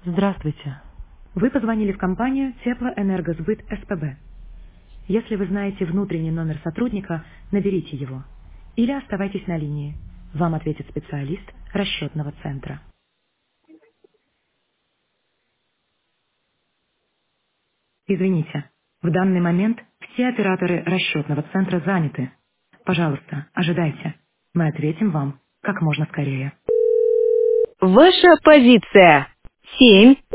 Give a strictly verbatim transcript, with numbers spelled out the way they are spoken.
Здравствуйте. Вы позвонили в компанию Теплоэнергосбыт СПБ. Если вы знаете внутренний номер сотрудника, наберите его. Или оставайтесь на линии. Вам ответит специалист расчетного центра. Извините, в данный момент все операторы расчетного центра заняты. Пожалуйста, ожидайте. Мы ответим вам как можно скорее. Ваша позиция. Семь.